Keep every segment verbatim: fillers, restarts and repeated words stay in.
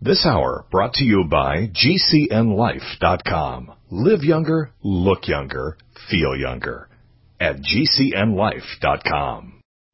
This hour brought to you by G C N life dot com. Live younger, look younger, feel younger. At G C N life dot com.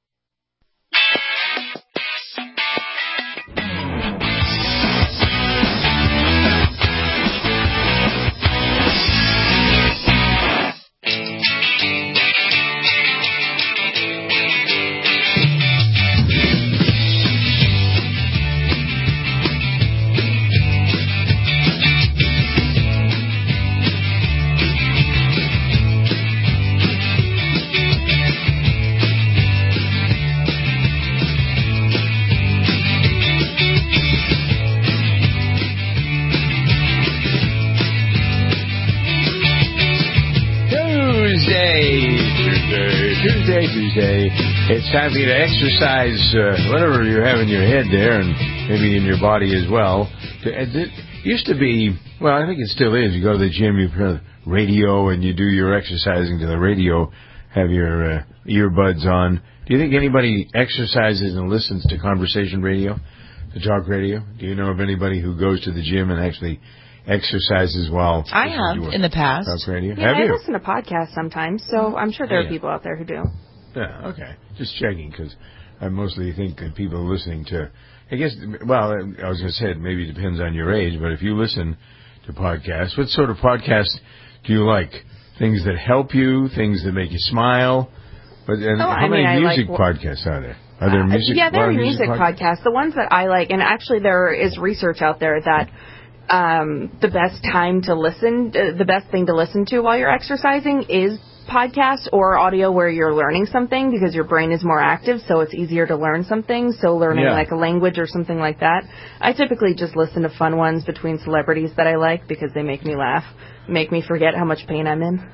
Tuesday. It's time for you to exercise uh, whatever you have in your head there, and maybe in your body as well. It used to be, well, I think it still is. You go to the gym, you put radio, and you do your exercising to the radio, have your uh, earbuds on. Do you think anybody exercises and listens to conversation radio, to talk radio? Do you know of anybody who goes to the gym and actually exercises while I have in the past. Talk radio? Yeah, have I you? listen to podcasts sometimes, so I'm sure there yeah. are people out there who do. Yeah, okay. Just checking, because I mostly think that people are listening to, I guess, well, I was going to say it maybe depends on your age, but if you listen to podcasts, what sort of podcasts do you like? Things that help you, things that make you smile? But and oh, how I many mean, music like, podcasts are there? Are there music? Uh, yeah, there are music, music podcasts? podcasts. The ones that I like, and actually there is research out there that um, the best time to listen, uh, the best thing to listen to while you're exercising is podcasts or audio where you're learning something, because your brain is more active, so it's easier to learn something. So learning yeah. like a language or something like that. I typically just listen to fun ones between celebrities that I like because they make me laugh, make me forget how much pain I'm in.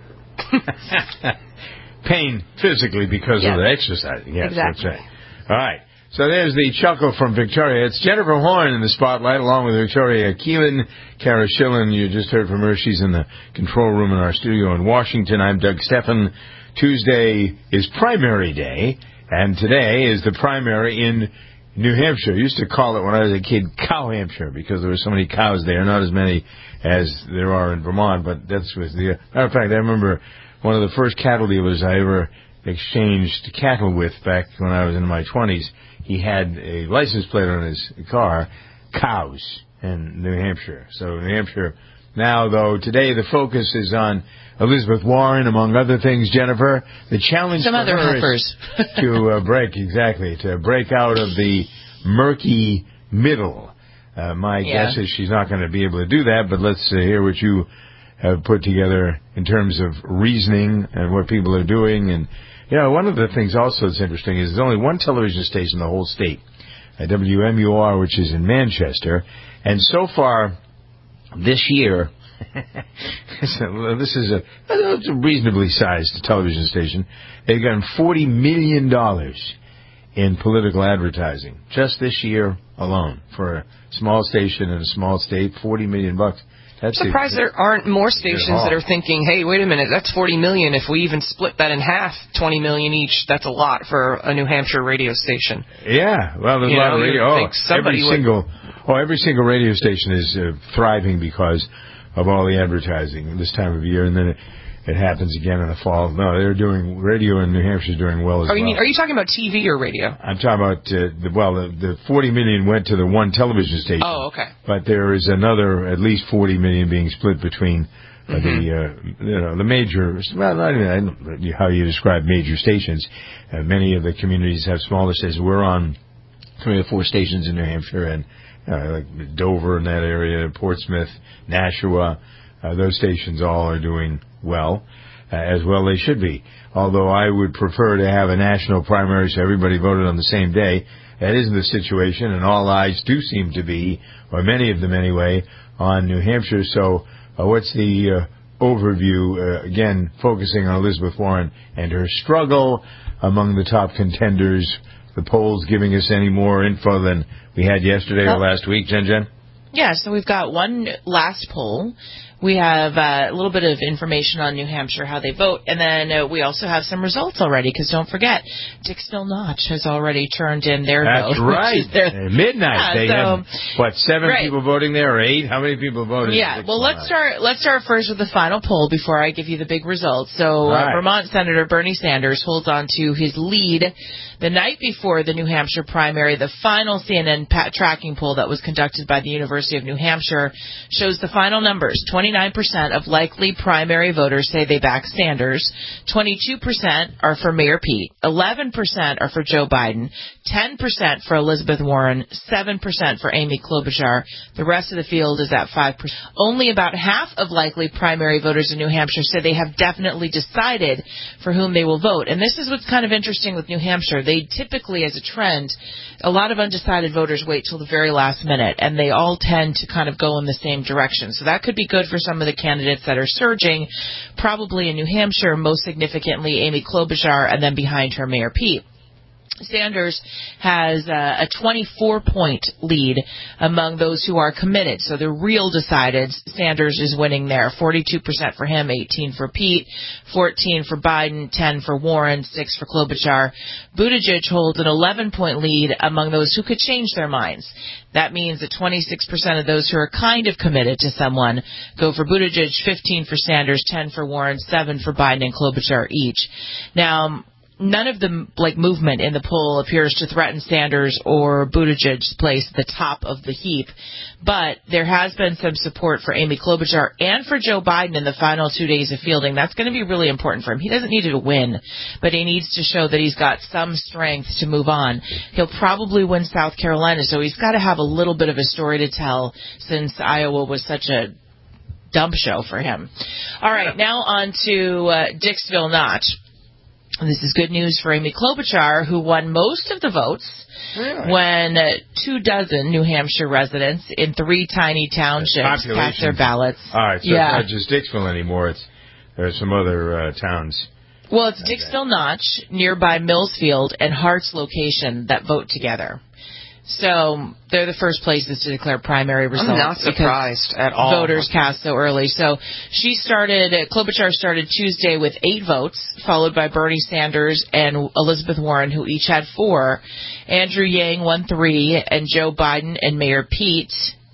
Pain physically because yes. of the exercising. Yes, exactly. That's right. All right. So there's the chuckle from Victoria. It's Jennifer Horn in the spotlight, along with Victoria Keelan. Kara Schillen, you just heard from her. She's in the control room in our studio in Washington. I'm Doug Steffen. Tuesday is primary day, and today is the primary in New Hampshire. I used to call it, when I was a kid, Cow Hampshire, because there were so many cows there, not as many as there are in Vermont, but that's was the... Matter of fact, I remember one of the first cattle dealers I ever exchanged cattle with back when I was in my twenties. He had a license plate on his car, cows, in New Hampshire. So New Hampshire. Now, though, today the focus is on Elizabeth Warren, among other things, Jennifer. The challenge Some for other her heifers. is to uh, break, exactly, to break out of the murky middle. Uh, my yeah. guess is she's not going to be able to do that, but let's uh, hear what you have put together in terms of reasoning and what people are doing. And, you know, one of the things also that's interesting is there's only one television station in the whole state, uh, W M U R, which is in Manchester. And so far this year, this is a, it's a reasonably sized television station, they've gotten forty million dollars in political advertising just this year alone for a small station in a small state, forty million bucks. That's surprised there aren't more stations that are thinking, hey, wait a minute, that's forty million. If we even split that in half, twenty million each, that's a lot for a New Hampshire radio station. Yeah, well, there's you a lot know, of radio. Oh, every would... single, oh, every single radio station is uh, thriving because of all the advertising this time of year, and then it, it happens again in the fall. No, they're doing radio in New Hampshire is doing well as oh, you well. Mean, are you talking about T V or radio? I'm talking about uh, the well, the, the forty million went to the one television station. Oh, okay. But there is another at least forty million being split between uh, mm-hmm. the uh, you know the major. Well, not even I don't know how you describe major stations. Uh, many of the communities have smaller stations. We're on three or four stations in New Hampshire, and uh, like Dover in that area, Portsmouth, Nashua. Uh, those stations all are doing well, uh, as well they should be. Although I would prefer to have a national primary so everybody voted on the same day. That isn't the situation, and all eyes do seem to be, or many of them anyway, on New Hampshire. So uh, what's the uh, overview, uh, again, focusing on Elizabeth Warren and her struggle among the top contenders, the polls giving us any more info than we had yesterday well, or last week, Jen Jen? Yeah, so we've got one last poll. We have uh, a little bit of information on New Hampshire, how they vote, and then uh, we also have some results already, because don't forget, Dixville Notch has already turned in their That's vote. That's right. Their, At midnight, yeah, they so, had, what, seven right. people voting there, or eight? How many people voted? Yeah, well, let's start Let's start first with the final poll before I give you the big results. So right. uh, Vermont Senator Bernie Sanders holds on to his lead the night before the New Hampshire primary. The final C N N pat- tracking poll that was conducted by the University of New Hampshire shows the final numbers. twenty-nine percent of likely primary voters say they back Sanders. twenty-two percent are for Mayor Pete. eleven percent are for Joe Biden. ten percent for Elizabeth Warren. seven percent for Amy Klobuchar. The rest of the field is at five percent. Only about half of likely primary voters in New Hampshire say they have definitely decided for whom they will vote. And this is what's kind of interesting with New Hampshire. They typically, as a trend, a lot of undecided voters wait till the very last minute, and they all tend to kind of go in the same direction. So that could be good for some of the candidates that are surging, probably in New Hampshire, most significantly Amy Klobuchar, and then behind her Mayor Pete. Sanders has uh, a twenty-four point lead among those who are committed. So the real decided, Sanders is winning there. forty-two percent for him, eighteen for Pete, fourteen for Biden, ten for Warren, six for Klobuchar. Buttigieg holds an eleven point lead among those who could change their minds. That means that twenty-six percent of those who are kind of committed to someone go for Buttigieg, fifteen for Sanders, ten for Warren, seven for Biden and Klobuchar each. Now, none of the like movement in the poll appears to threaten Sanders or Buttigieg's place at the top of the heap, but there has been some support for Amy Klobuchar and for Joe Biden in the final two days of fielding. That's going to be really important for him. He doesn't need to win, but he needs to show that he's got some strength to move on. He'll probably win South Carolina, so he's got to have a little bit of a story to tell since Iowa was such a dump show for him. All right, now on to uh, Dixville Notch. This is good news for Amy Klobuchar, who won most of the votes really? when uh, two dozen New Hampshire residents in three tiny townships cast their ballots. All right, so yeah. it's not just Dixville anymore. It's there are some other uh, towns. Well, it's Dixville Notch, nearby Millsfield, and Hart's location that vote together. So they're the first places to declare primary results. I'm not surprised at all. Voters cast so early. So she started, Klobuchar started Tuesday with eight votes, followed by Bernie Sanders and Elizabeth Warren, who each had four. Andrew Yang won three, and Joe Biden and Mayor Pete.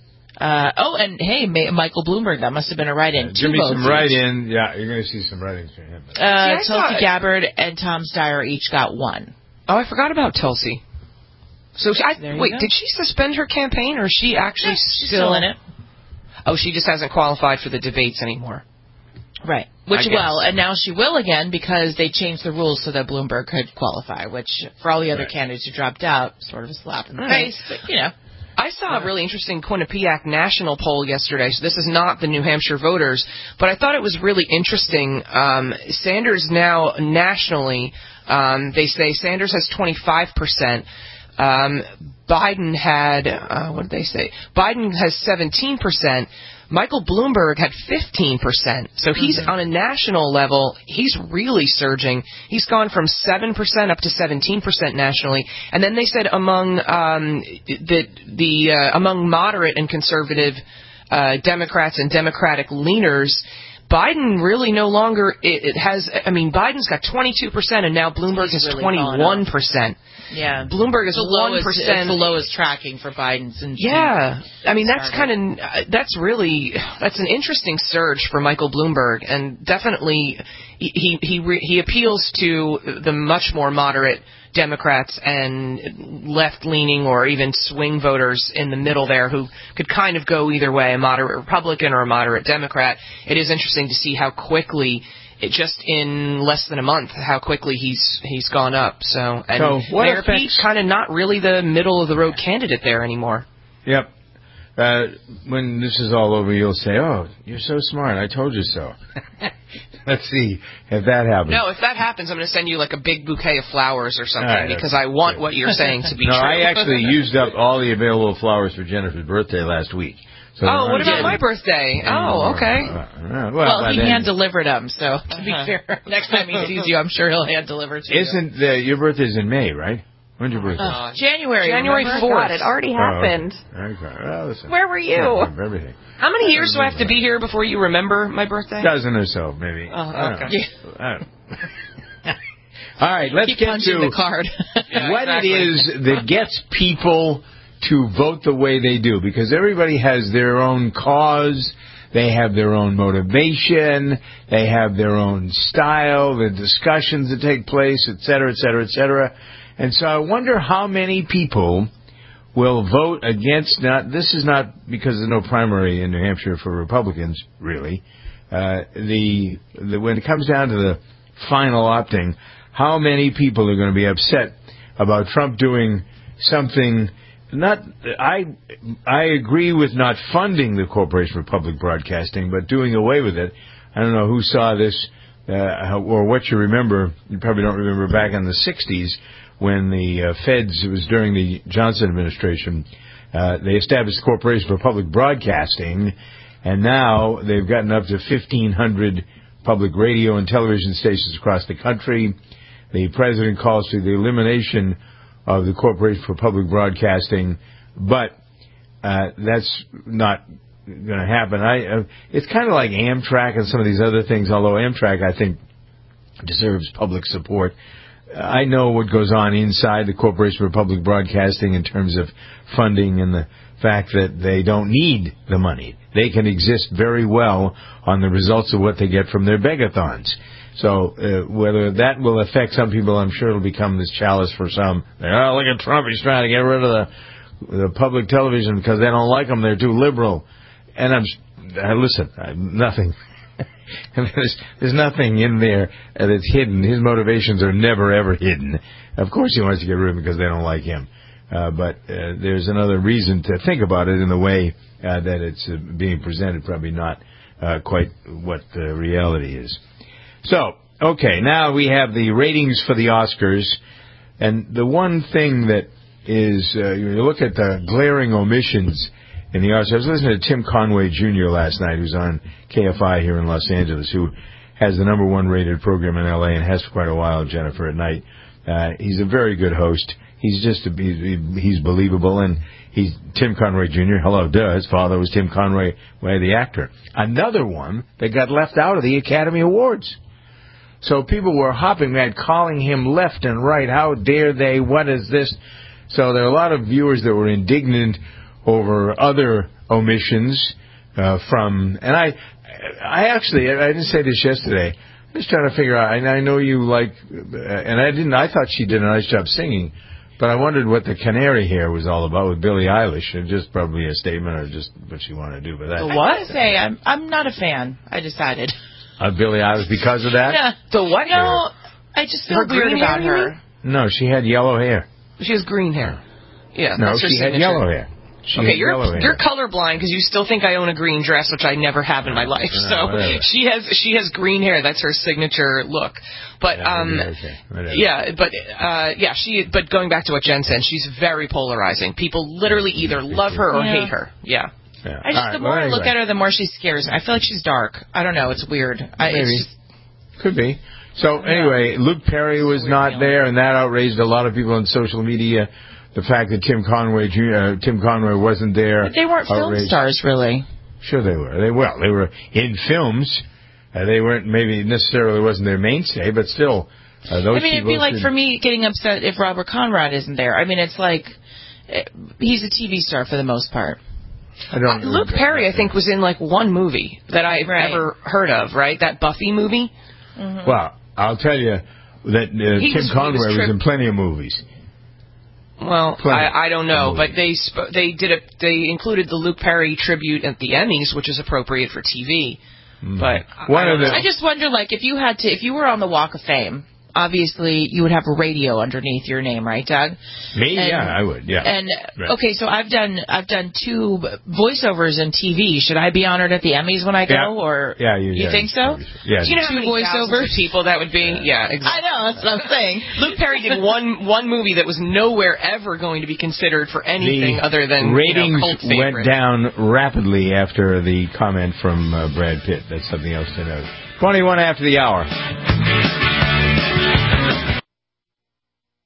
Uh, oh, and hey, May, Michael Bloomberg, that must have been a write-in. Uh, Two give me votes some write-in. Yeah, you're going to see some write-ins for him. Uh, yeah, Tulsi Gabbard and Tom Steyer each got one. Oh, I forgot about Tulsi. So, I, wait, go. did she suspend her campaign, or is she actually yeah, she's still still in it? Oh, she just hasn't qualified for the debates anymore. Right. Which, well, and now she will again because they changed the rules so that Bloomberg could qualify, which for all the other right. candidates who dropped out, sort of a slap in the right. face, but, you know. I saw a really interesting Quinnipiac national poll yesterday, so this is not the New Hampshire voters, but I thought it was really interesting. Um, Sanders now nationally, um, they say Sanders has twenty-five percent. Um, Biden had, uh, what did they say? Biden has seventeen percent. Michael Bloomberg had fifteen percent. So he's mm-hmm. on a national level, he's really surging. He's gone from seven percent up to seventeen percent nationally. And then they said among, um, the, the, uh, among moderate and conservative, uh, Democrats and Democratic leaners, Biden really no longer, it, it has, I mean, Biden's got twenty-two percent and now Bloomberg he's has really twenty-one percent. Yeah. Bloomberg is one percent. It's the lowest tracking for Biden since. Yeah. I mean, that's kind of, that's really, that's an interesting surge for Michael Bloomberg. And definitely, he, he, he, he appeals to the much more moderate Democrats and left-leaning or even swing voters in the middle there who could kind of go either way, a moderate Republican or a moderate Democrat. It is interesting to see how quickly, it just in less than a month, how quickly he's he's gone up. So, and so what Mayor affects- Pete's kind of not really the middle-of-the-road candidate there anymore. Yep. Uh, when this is all over, you'll say, oh, you're so smart. I told you so. Let's see if that happens. No, if that happens, I'm going to send you like a big bouquet of flowers or something right, because I want what you're saying to be no, true. I actually used up all the available flowers for Jennifer's birthday last week. So oh, what about my birthday? Oh, okay. Uh, uh, well, well he then, hand-delivered them, so to be uh-huh. fair, next time he sees you, I'm sure he'll hand-deliver to Isn't you. the, your birthday's in May, right? When's your birthday? Uh, January. January remember? fourth. God, it already happened. Oh, okay. Okay. Well, listen. Where were you? I remember everything. How many years do I have to be here before you remember my birthday? Dozen or so, maybe. Oh, I don't okay. know. I don't know. All right, let's Keep get punching to the card. Yeah, what exactly. it is that gets people to vote the way they do, because everybody has their own cause, they have their own motivation, they have their own style, the discussions that take place, et cetera, et cetera, et cetera. And so I wonder how many people will vote against, not, this is not because there's no primary in New Hampshire for Republicans, really. Uh, the, the when it comes down to the final opting, how many people are going to be upset about Trump doing something? Not, I, I agree with not funding the Corporation for Public Broadcasting, but doing away with it. I don't know who saw this uh, or what you remember. You probably don't remember back in the sixties when the uh, feds, it was during the Johnson administration, uh, they established the Corporation for Public Broadcasting, and now they've gotten up to fifteen hundred public radio and television stations across the country. The president calls for the elimination of the Corporation for Public Broadcasting, but uh, that's not going to happen. I, uh, it's kind of like Amtrak and some of these other things, although Amtrak, I think, deserves public support. I know what goes on inside the Corporation for Public Broadcasting in terms of funding and the fact that they don't need the money. They can exist very well on the results of what they get from their begathons. So uh, whether that will affect some people, I'm sure it'll become this chalice for some. Oh, look at Trump. He's trying to get rid of the, the public television because they don't like them. They're too liberal. And I'm, uh, listen, I'm nothing. there's, there's nothing in there that's hidden. His motivations are never, ever hidden. Of course he wants to get rid of them because they don't like him. Uh, but uh, there's another reason to think about it in the way uh, that it's uh, being presented, probably not uh, quite what the reality is. So, okay, now we have the ratings for the Oscars, and the one thing that is, uh, you look at the glaring omissions in the Oscars. I was listening to Tim Conway Junior last night, who's on K F I here in Los Angeles, who has the number one rated program in L A and has for quite a while, Jennifer, at night. Uh, he's a very good host. He's just, a, he's believable, and he's Tim Conway Junior Hello, duh, his father was Tim Conway, the actor. Another one that got left out of the Academy Awards. So people were hopping mad, calling him left and right. How dare they? What is this? So there are a lot of viewers that were indignant over other omissions uh, from, and I, I actually, I didn't say this yesterday. I'm just trying to figure out. And I know you like, and I didn't. I thought she did a nice job singing, but I wondered what the canary hair was all about with Billie Eilish. And just probably a statement or just what she wanted to do. But that. The what? I say I'm I'm not a fan. I decided. Of Billie Eilish because of that? Yeah. The what? No, I just feel Her weird green about hair, you her. No, she had yellow hair. She has green hair. Yeah, no, that's her she signature. had yellow hair. She okay, had you're yellow hair. you're colorblind because you still think I own a green dress, which I never have in my life. No, so whatever. she has she has green hair. That's her signature look. But yeah, um, okay. yeah, but uh, yeah, she. But going back to what Jen said, she's very polarizing. People literally either love her or yeah. hate her. Yeah. Yeah. I just All right, the more well, I anyway. look at her, the more she scares me. I feel like she's dark. I don't know. It's weird. I, Maybe. it's just, Could be. So anyway, Luke Perry was Weird not feeling. there, and that outraged a lot of people on social media. The fact that Tim Conway, Junior, uh, Tim Conway wasn't there. but they weren't film outraged. stars, really. Sure, they were. They well, they were in films. Uh, they weren't maybe necessarily wasn't their mainstay, but still, uh, those. I mean, it'd be like should, for me getting upset if Robert Conrad isn't there. I mean, it's like eh, he's a T V star for the most part. I don't. Uh, Luke Perry, I think, was in like one movie that I've Right. ever heard of. Right, that Buffy movie. Mm-hmm. Well, I'll tell you that uh, He Tim was- he Conway was was, tri- in plenty of movies. Well, Plenty I, I don't know, of but movies. they sp- they did a they included the Luke Perry tribute at the Emmys, which is appropriate for T V. Mm. But One I of don't the- know. I just wonder, like, if you had to, if you were on the Walk of Fame, obviously you would have a radio underneath your name, right, Doug? Me, And- yeah, I would, yeah. And Right. okay, so I've done I've done two voiceovers in T V. Should I be honored at the Emmys when I go, Yeah. or Yeah, you- you yeah, think so? Yeah. Do you know how Two many thousands of voiceovers? people that would be? Yeah, I exactly. know that's what I'm saying. Luke Perry did one one movie that was nowhere ever going to be considered for anything the other than ratings you know, cult favorite. went down rapidly after the comment from uh, Brad Pitt. That's something else to note. twenty-one after the hour.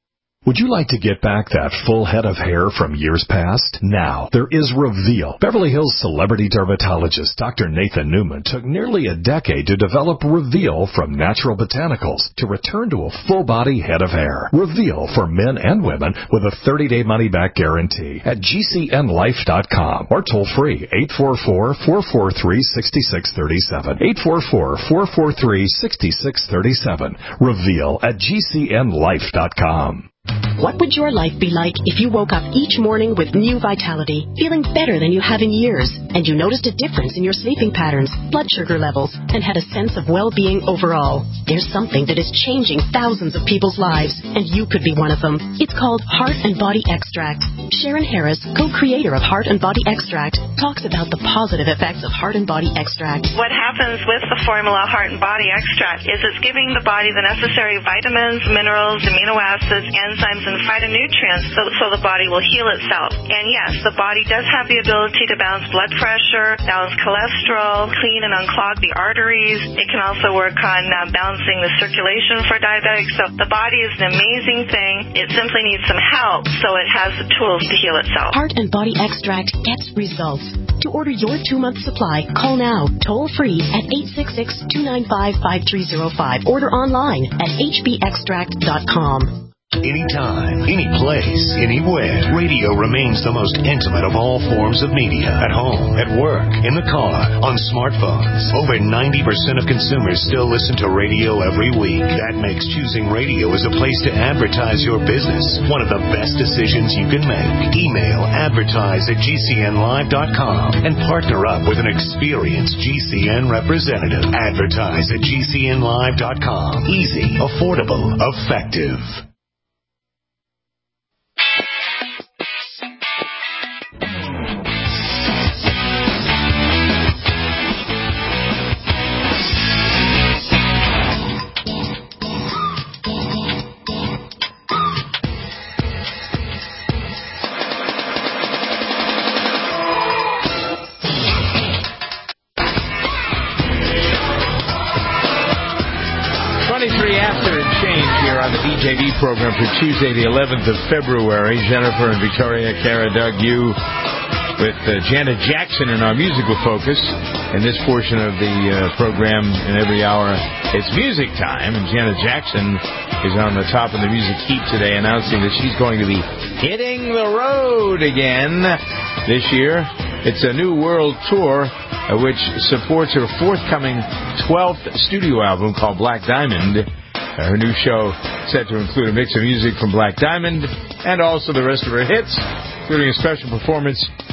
Would you like to get back that full head of hair from years past? Now, there is Reveal. Beverly Hills celebrity dermatologist Doctor Nathan Newman took nearly a decade to develop Reveal from natural botanicals to return to a full-body head of hair. Reveal for men and women with a thirty-day money-back guarantee at G C N life dot com or toll free eight four four, four four three, six six three seven. eight four four, four four three, six six three seven. Reveal at G C N life dot com. What would your life be like if you woke up each morning with new vitality, feeling better than you have in years, and you noticed a difference in your sleeping patterns, blood sugar levels, and had a sense of well-being overall? There's something that is changing thousands of people's lives, and you could be one of them. It's called Heart and Body Extract. Sharon Harris, co-creator of Heart and Body Extract, talks about the positive effects of Heart and Body Extract. What happens with the formula Heart and Body Extract is it's giving the body the necessary vitamins, minerals, amino acids, enzymes, and phytonutrients so, so the body will heal itself. And yes, the body does have the ability to balance blood pressure, balance cholesterol, clean and unclog the arteries. It can also work on uh, balancing the circulation for diabetics. So the body is an amazing thing. It simply needs some help so it has the tools to heal itself. Heart and Body Extract gets results. To order your two-month supply, call now, toll-free at eight six six, two nine five, five three zero five. Order online at h b extract dot com. Anytime, any place, anywhere, radio remains the most intimate of all forms of media. At home, at work, in the car, on smartphones. Over ninety percent of consumers still listen to radio every week. That makes choosing radio as a place to advertise your business one of the best decisions you can make. Email advertise at G C N live dot com and partner up with an experienced G C N representative. Advertise at G C N live dot com. Easy, affordable, effective. D J V program for Tuesday, the eleventh of February. Jennifer and Victoria, Kara, Doug, you, with uh, Janet Jackson in our musical focus. In this portion of the uh, program, in every hour, it's music time, and Janet Jackson is on the top of the music heap today, announcing that she's going to be hitting the road again this year. It's a new world tour, uh, which supports her forthcoming twelfth studio album called Black Diamond. Her new show set to include a mix of music from Black Diamond and also the rest of her hits, including a special performance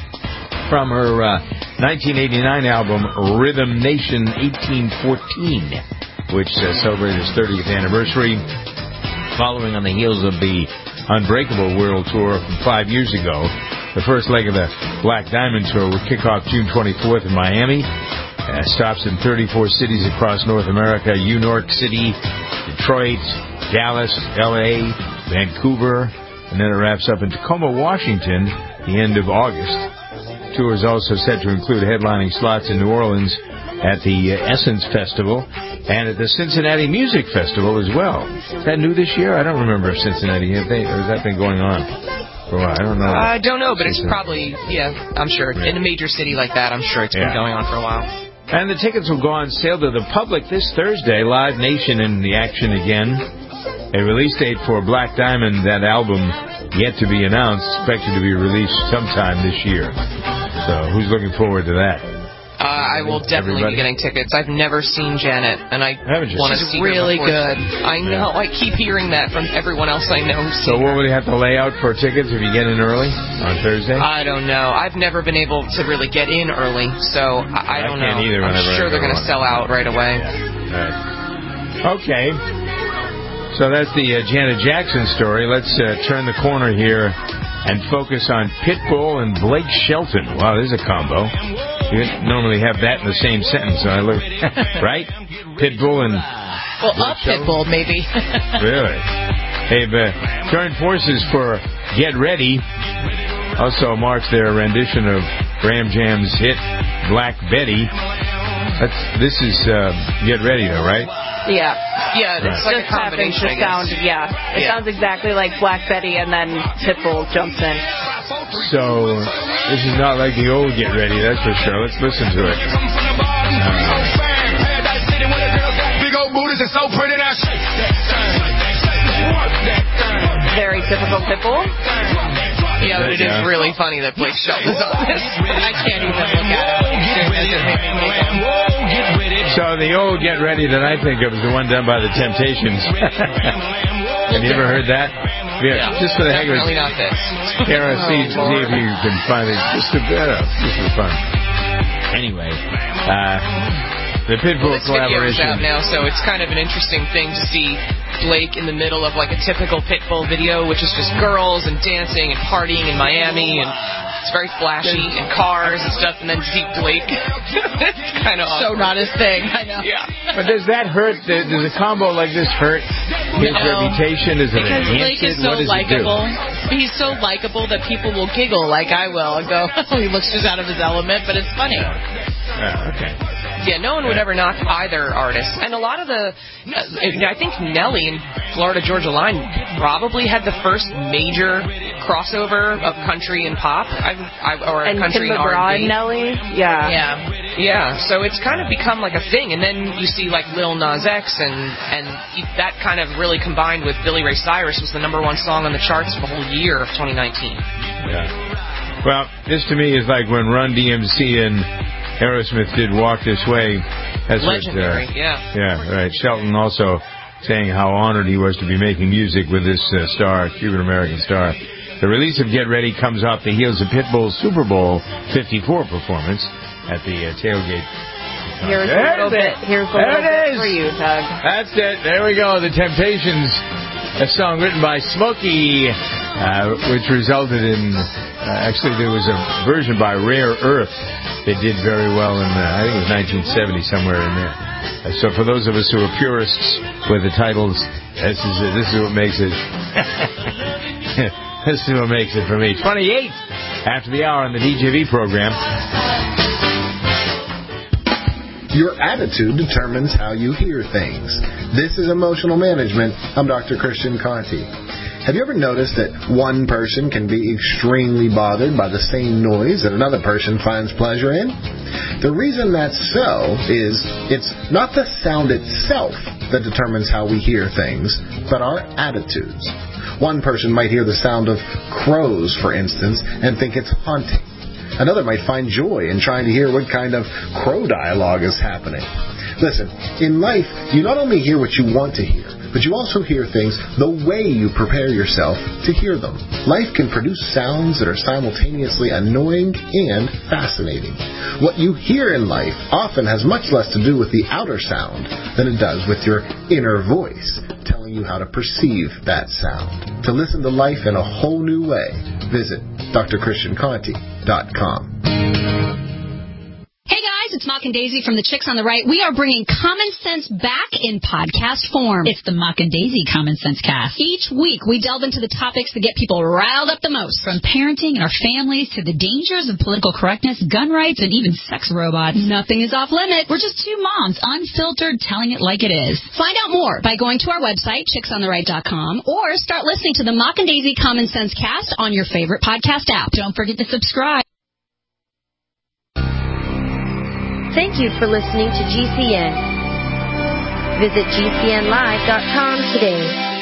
from her uh, nineteen eighty-nine album Rhythm Nation eighteen fourteen, which uh, celebrated its thirtieth anniversary, following on the heels of the Unbreakable World Tour from five years ago. The first leg of the Black Diamond Tour will kick off June twenty-fourth in Miami. Uh, stops in thirty-four cities across North America: New York City, Detroit, Dallas, L A, Vancouver, and then it wraps up in Tacoma, Washington, the end of August. The tour is also set to include headlining slots in New Orleans at the uh, Essence Festival and at the Cincinnati Music Festival as well. Is that new this year? I don't remember if Cincinnati, have they, or has that been going on for a while? I don't know. I don't know, but it's probably, yeah, I'm sure. Yeah. In a major city like that, I'm sure it's been yeah. going on for a while. And the tickets will go on sale to the public this Thursday. Live Nation in the action again. A release date for Black Diamond, that album, yet to be announced, expected to be released sometime this year. So who's looking forward to that? Uh, I will definitely Everybody? be getting tickets. I've never seen Janet, and I want to see her. Really good. I know. Yeah. I keep hearing that from everyone else I know. So what would you have to lay out for tickets if you get in early on Thursday? I don't know. I've never been able to really get in early, so I, I don't I can't know. Either I'm sure they're going to sell out right away. Yeah. Right. Okay. So that's the uh, Janet Jackson story. Let's uh, turn the corner here and focus on Pitbull and Blake Shelton. Wow, there's a combo. You normally have that in the same sentence, so I look right. Pitbull and well, Blake up Shelton? Pitbull maybe. Really? They've uh, joined forces for "Get Ready." Also marks their rendition of Graham Jam's hit "Black Betty." That's this is uh, "Get Ready," though, right? Yeah. Yeah, it's Right. like a combination, the sound, yeah. It yeah. sounds exactly like Black Betty, and then Pitbull jumps in. So, this is not like the old Get Ready, that's for sure. Let's listen to it. Uh, Very typical Pitbull. Yeah, but it is really funny that Blake Shelton's on this. I can't even look at it. So the old Get Ready that I think of is the one done by the Temptations. Have you ever heard that? Yeah, yeah. Just for the heck of it. Definitely not this. Kara, see, see if you can find it just a bit of just for fun. Anyway, uh, the Pitbull well, this collaboration. Video is out now, so it's kind of an interesting thing to see Blake in the middle of like a typical Pitbull video, which is just girls and dancing and partying in Miami, and it's very flashy and cars and stuff, and then to see Blake, it's kind of so awkward. not his thing. I know. Yeah. But does that hurt? Does a combo like this hurt his No. reputation? Does it Because enhance Blake is it? so What does likable. it do? He's so likable that people will giggle like I will and go, oh, he looks just out of his element, but it's funny. Oh, okay. Yeah, no one would ever knock either artist. And a lot of the, uh, I think Nelly and Florida Georgia Line probably had the first major crossover of country and pop, I, I, or And country Tim and R McGraw and B. and Nelly. Yeah. Yeah, yeah. So it's kind of become like a thing, and then you see like Lil Nas X, and and that kind of really combined with Billy Ray Cyrus was the number one song on the charts for the whole year of twenty nineteen. Yeah. Well, this to me is like when Run D M C and Aerosmith did Walk This Way. That's legendary. What, uh, yeah. Yeah, right. Shelton also saying how honored he was to be making music with this uh, star, Cuban-American star. The release of Get Ready comes off the heels of Pitbull's Super Bowl fifty-four performance at the uh, tailgate. Here's there a little bit. Here's a little bit for you, Doug. That's it. There we go. The Temptations, a song written by Smokey, uh, which resulted in, uh, actually there was a version by Rare Earth that did very well in, uh, I think it was nineteen seventy, somewhere in there. Uh, so for those of us who are purists with the titles, this is it. This is what makes it. This is what makes it for me. twenty-eight after the hour on the D J V program. Your attitude determines how you hear things. This is Emotional Management. I'm Doctor Christian Conti. Have you ever noticed that one person can be extremely bothered by the same noise that another person finds pleasure in? The reason that's so is it's not the sound itself that determines how we hear things, but our attitudes. One person might hear the sound of crows, for instance, and think it's haunting. Another might find joy in trying to hear what kind of crow dialogue is happening. Listen, in life, you not only hear what you want to hear, but you also hear things the way you prepare yourself to hear them. Life can produce sounds that are simultaneously annoying and fascinating. What you hear in life often has much less to do with the outer sound than it does with your inner voice, telling you how to perceive that sound. To listen to life in a whole new way, visit D R Christian Conti dot com. Hey guys, it's Mock and Daisy from the Chicks on the Right. We are bringing Common Sense back in podcast form. It's the Mock and Daisy Common Sense Cast. Each week, we delve into the topics that get people riled up the most. From parenting and our families to the dangers of political correctness, gun rights, and even sex robots. Nothing is off limits. We're just two moms, unfiltered, telling it like it is. Find out more by going to our website, chicks on the right dot com, or start listening to the Mock and Daisy Common Sense Cast on your favorite podcast app. Don't forget to subscribe. Thank you for listening to G C N. Visit G C N live dot com today.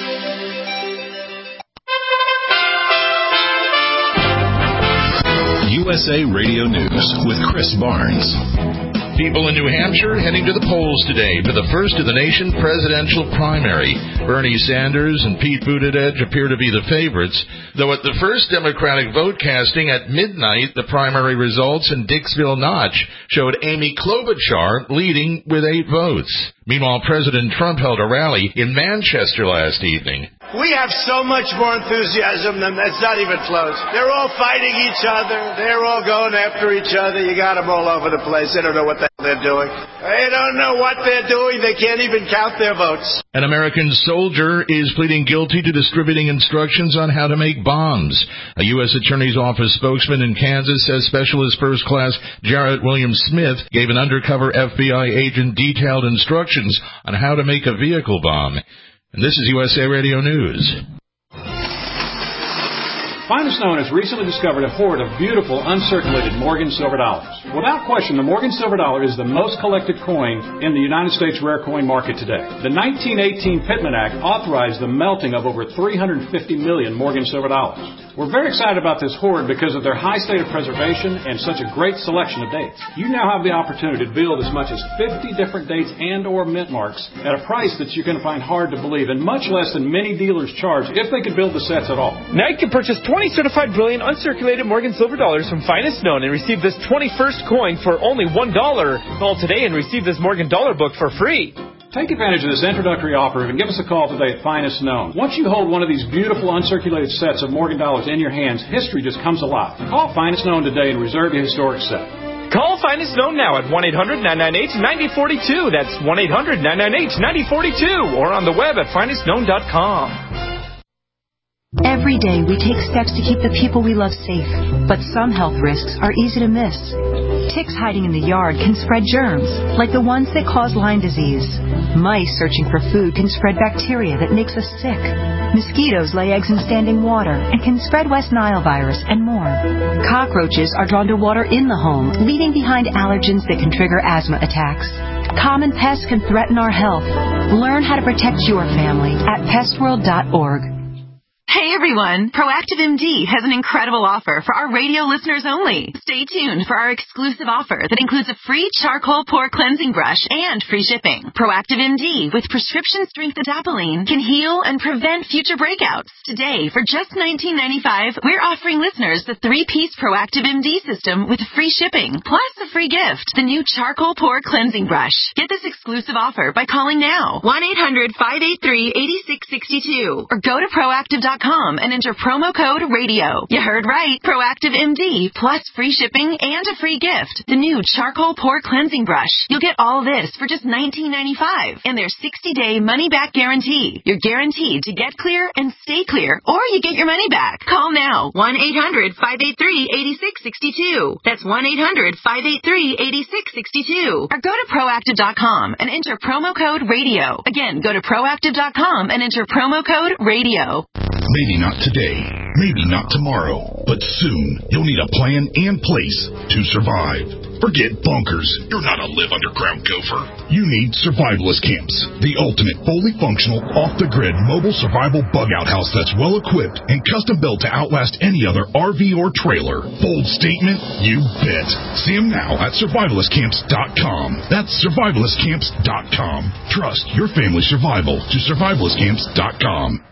U S A Radio News with Chris Barnes. People in New Hampshire heading to the polls today for the first of the nation presidential primary. Bernie Sanders and Pete Buttigieg appear to be the favorites, though at the first Democratic vote casting at midnight, the primary results in Dixville Notch showed Amy Klobuchar leading with eight votes. Meanwhile, President Trump held a rally in Manchester last evening. We have so much more enthusiasm than that's not even close. They're all fighting each other. They're all going after each other. You got them all over the place. They don't know what the hell they're doing. They don't know what they're doing. They can't even count their votes. An American soldier is pleading guilty to distributing instructions on how to make bombs. A U S Attorney's Office spokesman in Kansas says Specialist First Class Jarrett William Smith gave an undercover F B I agent detailed instructions on how to make a vehicle bomb. And this is U S A Radio News. Finest Known has recently discovered a hoard of beautiful, uncirculated Morgan silver dollars. Without question, the Morgan silver dollar is the most collected coin in the United States rare coin market today. The nineteen eighteen Pittman Act authorized the melting of over three hundred fifty million Morgan silver dollars. We're very excited about this hoard because of their high state of preservation and such a great selection of dates. You now have the opportunity to build as much as fifty different dates and or mint marks at a price that you're going to find hard to believe, and much less than many dealers charge if they could build the sets at all. Now you can purchase twenty certified brilliant uncirculated Morgan silver dollars from Finest Known and receive this twenty-first coin for only one dollar. Call today and receive this Morgan dollar book for free. Take advantage of this introductory offer and give us a call today at Finest Known. Once you hold one of these beautiful uncirculated sets of Morgan dollars in your hands, history just comes alive. Call Finest Known today and reserve your historic set. Call Finest Known now at one eight hundred nine nine eight nine zero four two. That's one eight hundred nine nine eight nine zero four two or on the web at finest known dot com. Every day we take steps to keep the people we love safe, but some health risks are easy to miss. Ticks hiding in the yard can spread germs, like the ones that cause Lyme disease. Mice searching for food can spread bacteria that makes us sick. Mosquitoes lay eggs in standing water and can spread West Nile virus and more. Cockroaches are drawn to water in the home, leaving behind allergens that can trigger asthma attacks. Common pests can threaten our health. Learn how to protect your family at pest world dot org. Hey everyone, Proactive M D has an incredible offer for our radio listeners only. Stay tuned for our exclusive offer that includes a free charcoal pore cleansing brush and free shipping. Proactive M D with prescription strength adapalene can heal and prevent future breakouts. Today, for just nineteen ninety-five dollars, we're offering listeners the three-piece Proactive M D system with free shipping, plus a free gift, the new charcoal pore cleansing brush. Get this exclusive offer by calling now, one eight hundred five eight three eight six six two, or go to proactive dot com and enter promo code radio. You heard right. Proactive M D plus free shipping and a free gift. The new charcoal pore cleansing brush. You'll get all this for just nineteen ninety-five dollars and their sixty-day money-back guarantee. You're guaranteed to get clear and stay clear, or you get your money back. Call now. one eight hundred five eight three eight six six two. That's one eight hundred five eight three eight six six two. Or go to proactive dot com and enter promo code radio. Again, go to proactive dot com and enter promo code radio. Maybe not today, maybe not tomorrow, but soon you'll need a plan and place to survive. Forget bunkers. You're not a live underground gopher. You need survivalist camps, the ultimate fully functional, off-the-grid mobile survival bug-out house that's well-equipped and custom-built to outlast any other R V or trailer. Bold statement? You bet. See them now at survivalist camps dot com. That's survivalist camps dot com. Trust your family's survival to survivalist camps dot com.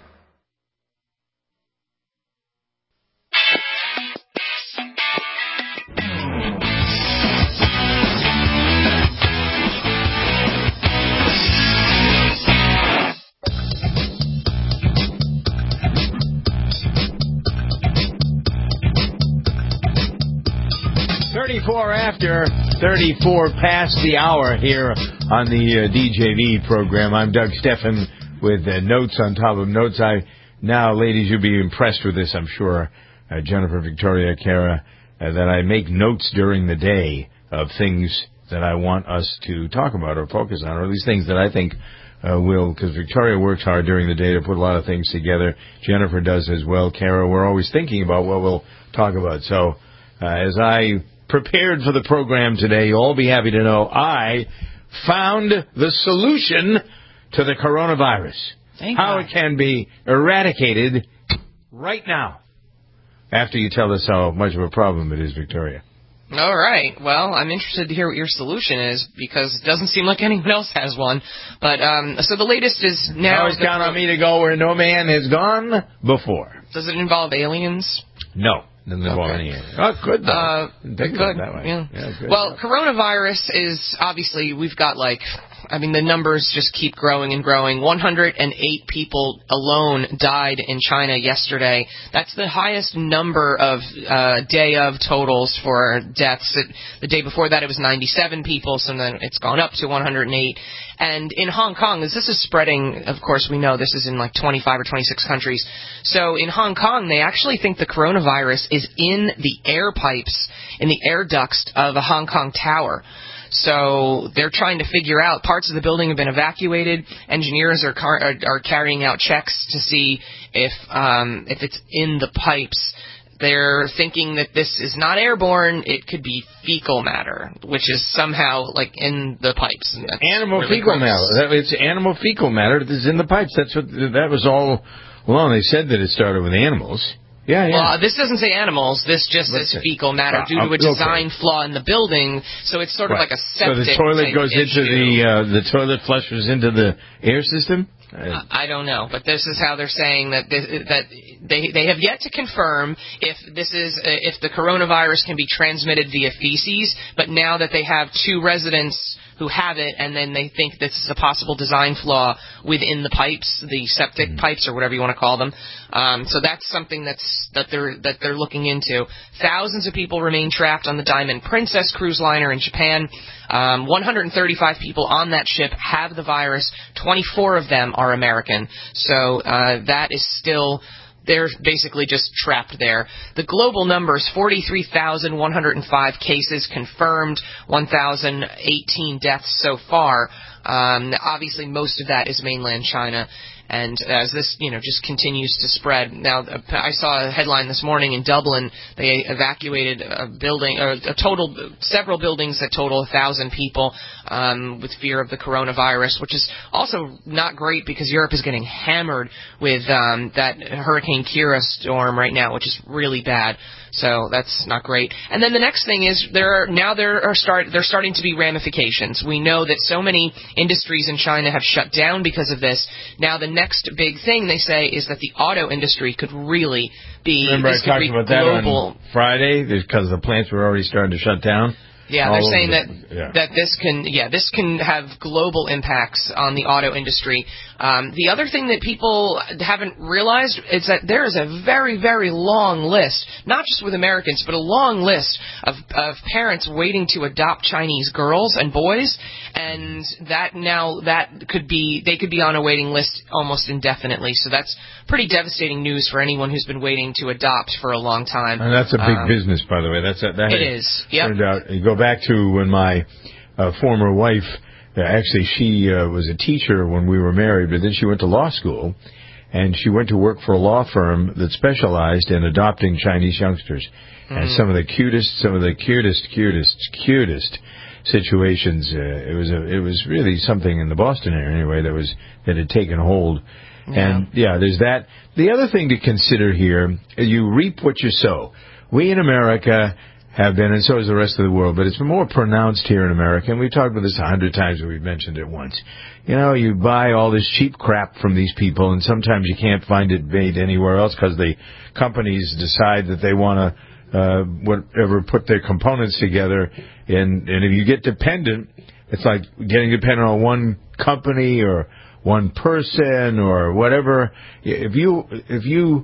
thirty-four after, thirty-four past the hour here on the uh, D J V program. I'm Doug Steffen with uh, notes on top of notes. I now, ladies, you'll be impressed with this, I'm sure, uh, Jennifer, Victoria, Kara, uh, that I make notes during the day of things that I want us to talk about or focus on, or at least things that I think uh, will, because Victoria works hard during the day to put a lot of things together. Jennifer does as well. Kara, we're always thinking about what we'll talk about. So uh, as I prepared for the program today, you'll all be happy to know I found the solution to the coronavirus. Thank how God. It can be eradicated right now. After you tell us how much of a problem it is, Victoria. All right. Well, I'm interested to hear what your solution is, because it doesn't seem like anyone else has one. But um, so the latest is now. Always count on me to go where no man has gone before. Does it involve aliens? No. Doesn't involve Okay. any. Oh, it could though. Uh, Think it about could. it that way. Yeah. Yeah, it could. Well, coronavirus is obviously, we've got like I mean, the numbers just keep growing and growing. one hundred eight people alone died in China yesterday. That's the highest number of uh, day of totals for deaths. It, the day before that, it was ninety-seven people, so then it's gone up to one hundred eight. And in Hong Kong, as this is spreading, of course, we know this is in like twenty-five or twenty-six countries. So in Hong Kong, they actually think the coronavirus is in the air pipes, in the air ducts of a Hong Kong tower. So they're trying to figure out, parts of the building have been evacuated. Engineers are car- are, are carrying out checks to see if um, if it's in the pipes. They're thinking that this is not airborne. It could be fecal matter, which is somehow like in the pipes. Animal really fecal gross. matter. It's animal fecal matter that is in the pipes. That's what that was all along. They said that it started with animals. Yeah, yeah. Well, this doesn't say animals. This just says fecal matter due to a design okay. flaw in the building. So it's sort of right. like a septic. So the toilet type goes issue. into the uh, the toilet flushes into the air system. Uh, I don't know, but this is how they're saying that this, that they they have yet to confirm if this is uh, if the coronavirus can be transmitted via feces. But now that they have two residents who have it, and then they think this is a possible design flaw within the pipes, the septic mm. pipes or whatever you want to call them. Um, so that's something that's that they're that they're looking into. Thousands of people remain trapped on the Diamond Princess cruise liner in Japan. Um, one hundred thirty-five people on that ship have the virus. twenty-four of them are American. So uh, that is still. They're basically just trapped there. The global numbers, forty-three thousand one hundred five cases confirmed, one thousand eighteen deaths so far. Um, obviously, most of that is mainland China. And as this, you know, just continues to spread. Now, I saw a headline this morning in Dublin. They evacuated a building, or a total, several buildings that total a thousand people um, with fear of the coronavirus, which is also not great because Europe is getting hammered with um, that Hurricane Kira storm right now, which is really bad. So that's not great. And then the next thing is there are, now there are start there starting to be ramifications. We know that so many industries in China have shut down because of this. Now the next big thing they say is that the auto industry could really be Remember this I talked could be about global. that on Friday because the plants were already starting to shut down. Yeah, they're saying the, that yeah. that this can yeah this can have global impacts on the auto industry. Um, the other thing that people haven't realized is that there is a very very long list, not just with Americans, but a long list of of parents waiting to adopt Chinese girls and boys, and that now that could be they could be on a waiting list almost indefinitely. So that's pretty devastating news for anyone who's been waiting to adopt for a long time. And that's a big um, business, by the way. That's a, that it is. Yep. Turned out. You go back to when my uh, former wife. Uh, actually, she uh, was a teacher when we were married, but then she went to law school, and she went to work for a law firm that specialized in adopting Chinese youngsters. Mm. And some of the cutest, some of the cutest, cutest, cutest situations. Uh, it was a, it was really something in the Boston area anyway that was that had taken hold. Yeah. And yeah, there's that. The other thing to consider here, you reap what you sow. We in America have been, and so has the rest of the world, but it's been more pronounced here in America, and we've talked about this a hundred times, and we've mentioned it once. You know, you buy all this cheap crap from these people, and sometimes you can't find it made anywhere else because the companies decide that they want to, uh, whatever, put their components together, and, and if you get dependent, it's like getting dependent on one company or one person or whatever. If you, if you,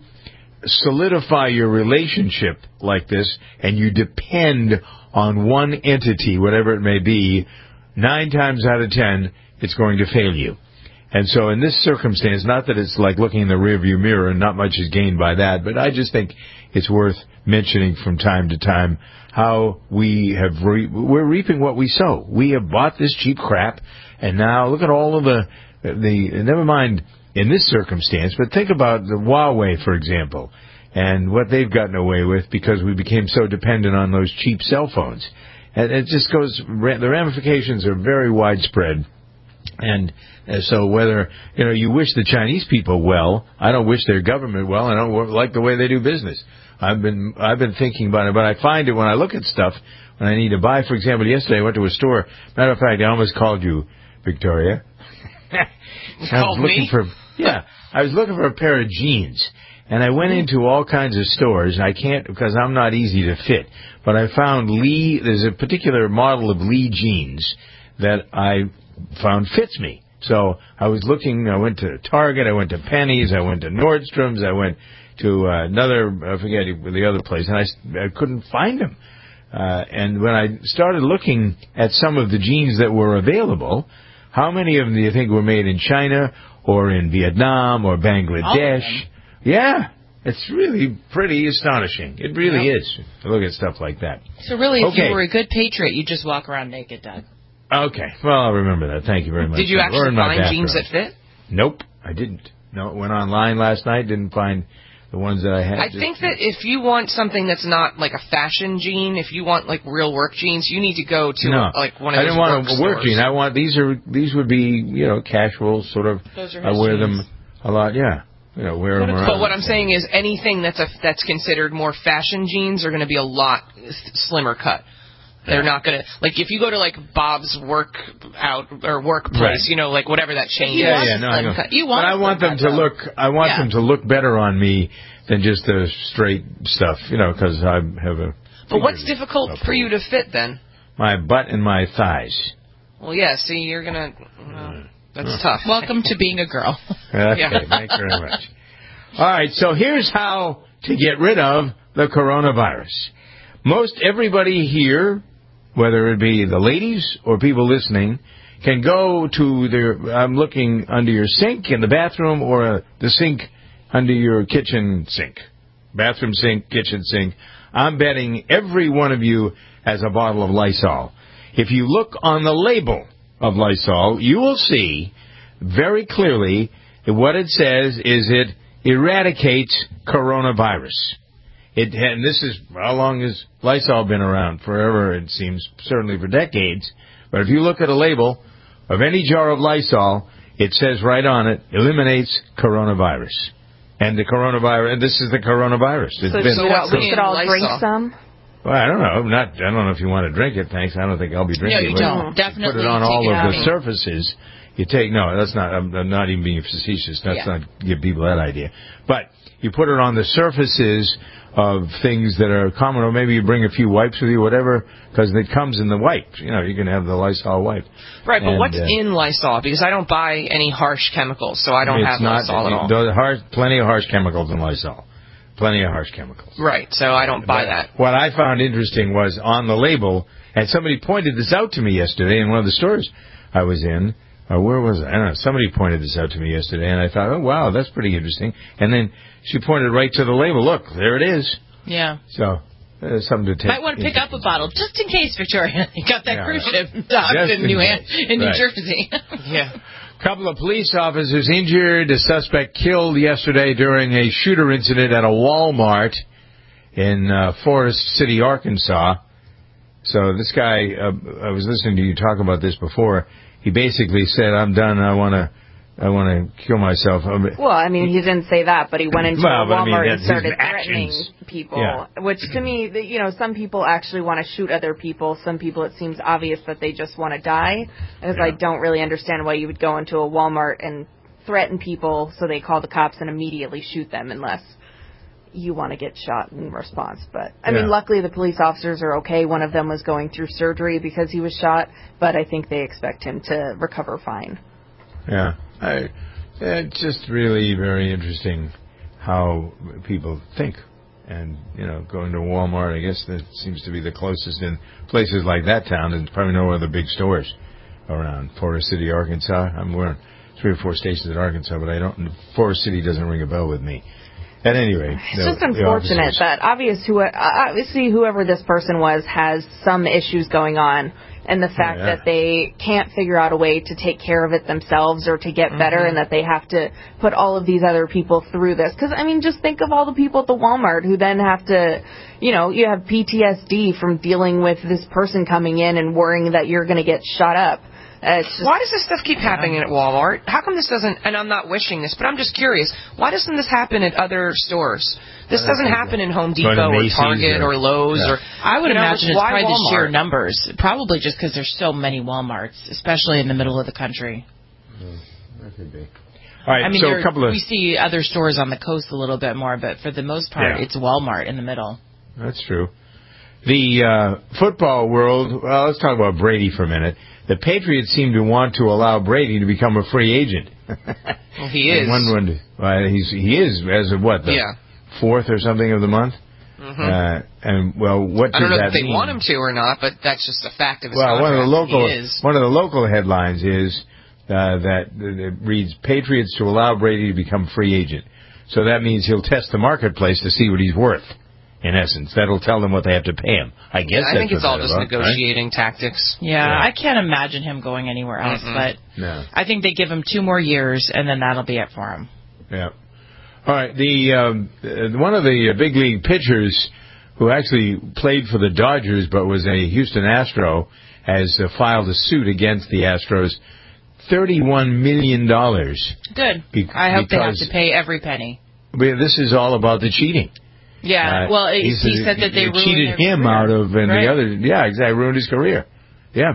solidify your relationship like this and you depend on one entity, whatever it may be, nine times out of ten, it's going to fail you. And so in this circumstance, not that it's like looking in the rearview mirror and not much is gained by that, but I just think it's worth mentioning from time to time how we have re- we're reaping what we sow. We have bought this cheap crap, and now look at all of the, the never mind in this circumstance, but think about the Huawei, for example, and what they've gotten away with because we became so dependent on those cheap cell phones. And it just goes, the ramifications are very widespread. And so whether, you know, you wish the Chinese people well, I don't wish their government well, I don't like the way they do business. I've been, I've been thinking about it, but I find it when I look at stuff, when I need to buy, for example, yesterday I went to a store, matter of fact, I almost called you, Victoria. I was looking me? for, yeah, I was looking for a pair of jeans. And I went into all kinds of stores, and I can't, because I'm not easy to fit. But I found Lee, there's a particular model of Lee jeans that I found fits me. So I was looking, I went to Target, I went to Penny's, I went to Nordstrom's, I went to uh, another, I forget the other place, and I, I couldn't find them. Uh, and when I started looking at some of the jeans that were available, how many of them do you think were made in China or in Vietnam or Bangladesh? Yeah, it's really pretty astonishing. It really yep. is to look at stuff like that. So really, if okay. you were a good patriot, you'd just walk around naked, Doug. Okay. Well, I'll remember that. Thank you very much. Did you actually find jeans that fit? Nope, I didn't. No, went online last night, didn't find the ones that I had. I think that if you want something that's not like a fashion jean, if you want like real work jeans, you need to go to no, like one of I those didn't want work a work stores. jean. I want these are these would be you know casual sort of. Those are I wear jeans. them a lot. Yeah, you know wear them around. But what I'm saying is anything that's a that's considered more fashion jeans are going to be a lot slimmer cut. They're not going to, like, if you go to, like, Bob's work out or workplace, right. you know, like, whatever that chain yeah, is. Yeah, no, I know. You want but I want them to though. look, I want yeah. them to look better on me than just the straight stuff, you know, because I have a... But what's difficult for you to fit, then? My butt and my thighs. Well, yeah, see, you're going to, well, that's uh, tough. Welcome to being a girl. Okay, yeah. thanks very much. All right, so here's how to get rid of the coronavirus. Most everybody here, whether it be the ladies or people listening, can go to their, I'm looking under your sink in the bathroom or uh, the sink under your kitchen sink. Bathroom sink, kitchen sink. I'm betting every one of you has a bottle of Lysol. If you look on the label of Lysol, you will see very clearly that what it says is it eradicates coronavirus. It, and this is, how long has Lysol been around? Forever, it seems, certainly for decades. But if you look at a label of any jar of Lysol, it says right on it, eliminates coronavirus. And the coronavirus, and this is the coronavirus. It's so been, so we should all Lysol? drink some? Well, I don't know. Not, I don't know if you want to drink it, thanks. I don't think I'll be drinking it. No, you it. don't. Definitely put it on all it of out. the surfaces. You take, no, that's not, I'm, I'm not even being facetious. That's yeah. not give people that idea. But you put it on the surfaces of things that are common, or maybe you bring a few wipes with you, whatever, because it comes in the wipe. You know, you can have the Lysol wipe. Right, but and, what's uh, in Lysol? Because I don't buy any harsh chemicals, so I don't it's have not, Lysol at all. There's harsh, plenty of harsh chemicals in Lysol. Plenty of harsh chemicals. Right, so I don't buy but that. What I found interesting was on the label, and somebody pointed this out to me yesterday in one of the stores I was in. Uh, where was it? I don't know. Somebody pointed this out to me yesterday, and I thought, oh, wow, that's pretty interesting. And then she pointed right to the label. Look, there it is. Yeah. So, uh, something to take. Might want to pick up a bottle, just in case, Victoria. You got that yeah, cruise right. ship docked in New, Han- in New right. Jersey. yeah. A couple of police officers injured. A suspect killed yesterday during a shooter incident at a Walmart in uh, Forest City, Arkansas. So this guy, uh, I was listening to you talk about this before. He basically said, "I'm done. I want to, I want to kill myself." Well, I mean, he didn't say that, but he went into well, a Walmart I mean, and started actions. threatening people. Yeah. Which, to me, you know, some people actually want to shoot other people. Some people, it seems obvious that they just want to die. Because Yeah. I don't really understand why you would go into a Walmart and threaten people so they call the cops and immediately shoot them, unless you want to get shot in response. But, I Yeah. mean, luckily the police officers are okay. One of them was going through surgery because he was shot, but I think they expect him to recover fine. Yeah. I, it's just really very interesting how people think. And, you know, going to Walmart, I guess that seems to be the closest in places like that town. There's probably no other big stores around Forest City, Arkansas. I'm wearing three or four stations in Arkansas, but I don't, Forest City doesn't ring a bell with me. At any rate, it's the, just unfortunate that obvious who, obviously whoever this person was has some issues going on, and the fact yeah. that they can't figure out a way to take care of it themselves or to get Mm-hmm. better, and that they have to put all of these other people through this. Because, I mean, just think of all the people at the Walmart who then have to, you know, you have P T S D from dealing with this person coming in and worrying that you're going to get shot up. Uh, it's just, why does this stuff keep happening at Walmart? How come this doesn't, and I'm not wishing this, but I'm just curious, why doesn't this happen at other stores? This doesn't happen in Home Depot or Target or, or Lowe's. Yeah. or I would you know, imagine it's why probably Walmart? the sheer numbers. Probably just because there's so many Walmarts, especially in the middle of the country. Mm, that could be. All right, I mean, so there, a couple of... we see other stores on the coast a little bit more, but for the most part, Yeah. it's Walmart in the middle. That's true. The uh, football world, well, let's talk about Brady for a minute. The Patriots seem to want to allow Brady to become a free agent. Well, he is. One, one, well, he's, he is as of what, the yeah. fourth or something of the month? Mm-hmm. Uh, and, well, what does I don't know that if they mean? want him to or not, but that's just a fact of his well, contract. one of the local, he is. one of the local headlines is uh, that it reads, Patriots to allow Brady to become free agent. So that means he'll test the marketplace to see what he's worth. In essence, that'll tell them what they have to pay him. I guess. Yeah, I that's think it's all just about, negotiating right? tactics. Yeah, yeah, I can't imagine him going anywhere else. Mm-mm. But no. I think they give him two more years, and then that'll be it for him. Yeah. All right. The um, uh, one of the big league pitchers who actually played for the Dodgers but was a Houston Astro has uh, filed a suit against the Astros, thirty-one million dollars. Good. Be- I hope they have because to pay every penny. This is all about the cheating. Yeah, Uh, well, it, he's- he said that they ruined cheated their him career. out of, and Right. the other, yeah, exactly, ruined his career. Yeah.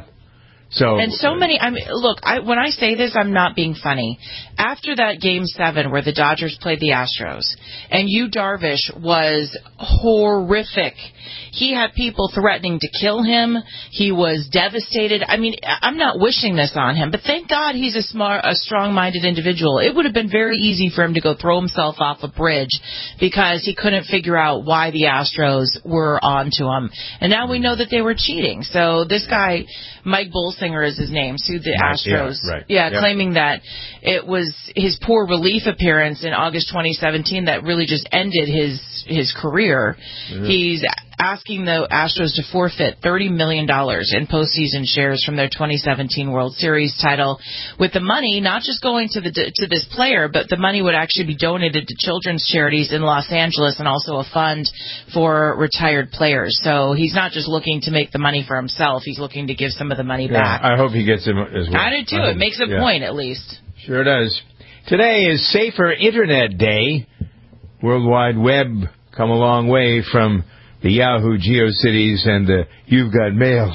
So And so many. I mean, look. I, when I say this, I'm not being funny. After that Game Seven where the Dodgers played the Astros, and Yu Darvish was horrific. He had people threatening to kill him. He was devastated. I mean, I'm not wishing this on him, but thank God he's a smart, a strong-minded individual. It would have been very easy for him to go throw himself off a bridge because he couldn't figure out why the Astros were on to him. And now we know that they were cheating. So this guy, Mike Bolsinger is his name, sued the Mike, Astros. yeah, right. Yeah, Yep. claiming that it was his poor relief appearance in August twenty seventeen that really just ended his his career. Mm-hmm. He's asking the Astros to forfeit thirty million dollars in postseason shares from their twenty seventeen World Series title, with the money not just going to the to this player, but the money would actually be donated to children's charities in Los Angeles and also a fund for retired players. So he's not just looking to make the money for himself, he's looking to give some of the money yeah, back. I hope he gets it as well. I do too. I It makes a yeah. point at least. Sure does. Today is Safer Internet Day. World Wide Web come a long way from the Yahoo GeoCities and the You've Got Mail.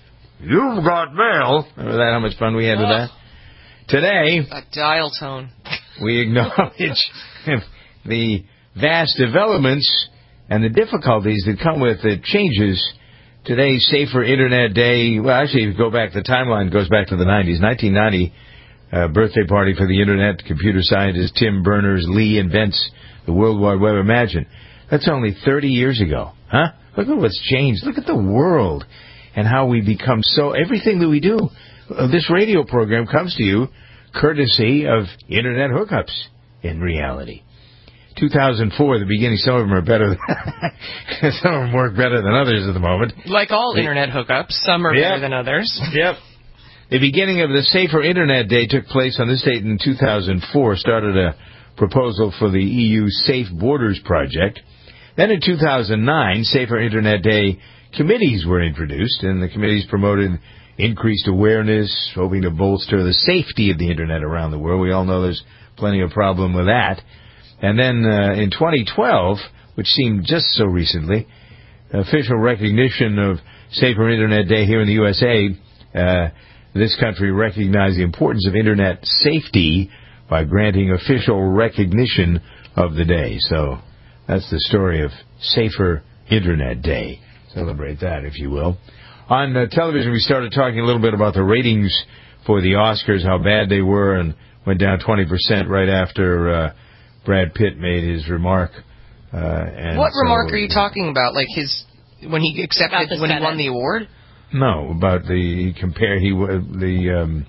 You've Got Mail. Remember that? How much fun we had with that? Today, A dial tone. we acknowledge the vast developments and the difficulties that come with the changes. Today's Safer Internet Day, well, actually, if you go back, the timeline goes back to the nineties. nineteen ninety, uh, birthday party for the Internet. Computer scientist Tim Berners-Lee invents the World Wide Web. Imagine. That's only thirty years ago. Huh? Look at what's changed. Look at the world and how we become so... Everything that we do, uh, this radio program comes to you courtesy of Internet hookups in reality. two thousand four, the beginning, some of them are better. Than some of them work better than others at the moment. Like all The- Internet hookups, some are Yep. better than others. Yep. The beginning of the Safer Internet Day took place on this date in two thousand four, started a proposal for the E U Safe Borders Project. Then in two thousand nine, Safer Internet Day committees were introduced, and the committees promoted increased awareness, hoping to bolster the safety of the Internet around the world. We all know there's plenty of problem with that. And then uh, in twenty twelve, which seemed just so recently, official recognition of Safer Internet Day here in the U S A, uh, this country recognized the importance of Internet safety by granting official recognition of the day. So that's the story of Safer Internet Day. Celebrate that, if you will. On uh, television, we started talking a little bit about the ratings for the Oscars, how bad they were, and went down twenty percent right after uh, Brad Pitt made his remark. Uh, and What so, remark are you talking about? Like his when he accepted About the when he Senate. won the award? No, about the compare. He wa- the um,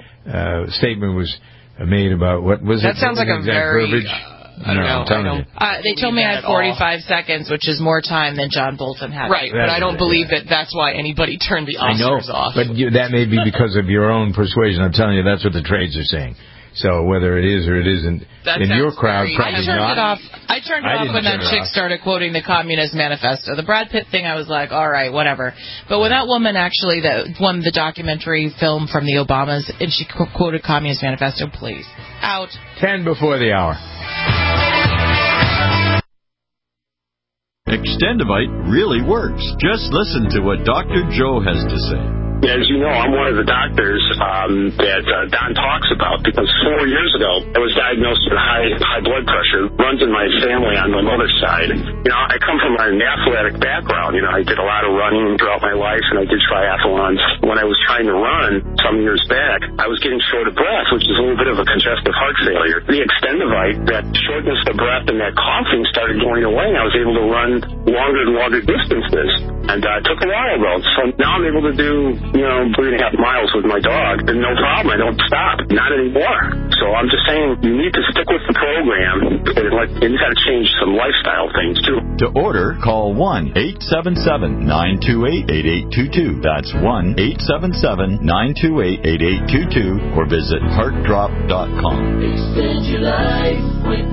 uh, statement was made about what was That it? sounds like a Exact very. verbiage? Uh, I No, don't know. I'm telling I don't. you. Uh, they told me I had at all. forty-five seconds, which is more time than John Bolton had. Right, but That's I don't right, believe that that's why anybody turned the I know, Oscars off. but you, that may be because of your own persuasion. I'm telling you, that's what the trades are saying. So whether it is or it isn't That in your sounds crowd, very- probably I turned not. it off. I turned it I off didn't when that turn it chick off. started quoting the Communist Manifesto. The Brad Pitt thing, I was like, all right, whatever. But when that woman actually that won the documentary film from the Obamas and she qu- quoted Communist Manifesto, please, out. Ten before the hour. Extendivite really works. Just listen to what Doctor Joe has to say. As you know, I'm one of the doctors um, that uh, Don talks about because four years ago I was diagnosed with high high blood pressure. Runs in my family on my mother's side. You know, I come from an athletic background. You know, I did a lot of running throughout my life, and I did triathlons. When I was trying to run some years back, I was getting short of breath, which is a little bit of a congestive heart failure. The Extendivite, that shortness of breath and that coughing started going away, and I was able to run longer and longer distances. And uh, it took a while, though. So now I'm able to do, you know, three and a half miles with my dog, and no problem. I don't stop. Not anymore. So I'm just saying, you need to stick with the program, and, like, and you got to change some lifestyle things, too. To order, call one eight seven seven, nine two eight, eight eight two two. That's one eight seven seven, nine two eight, eight eight two two, or visit heart drop dot com. Extend your life with